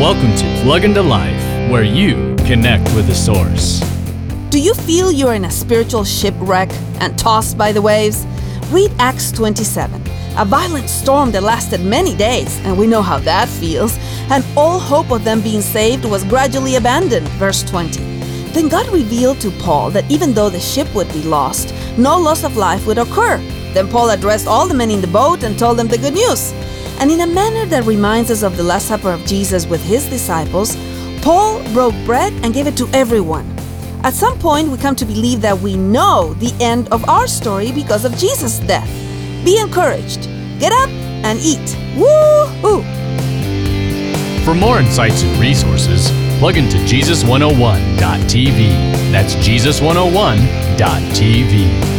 Welcome to Plug into Life, where you connect with the source. Do you feel you're in a spiritual shipwreck and tossed by the waves? Read Acts 27, a violent storm that lasted many days, and we know how that feels, and all hope of them being saved was gradually abandoned, verse 20. Then God revealed to Paul that even though the ship would be lost, no loss of life would occur. Then Paul addressed all the men in the boat and told them the good news. And in a manner that reminds us of the Last Supper of Jesus with his disciples, Paul broke bread and gave it to everyone. At some point, we come to believe that we know the end of our story because of Jesus' death. Be encouraged. Get up and eat. Woo-hoo! For more insights and resources, plug into Jesus101.tv. That's Jesus101.tv.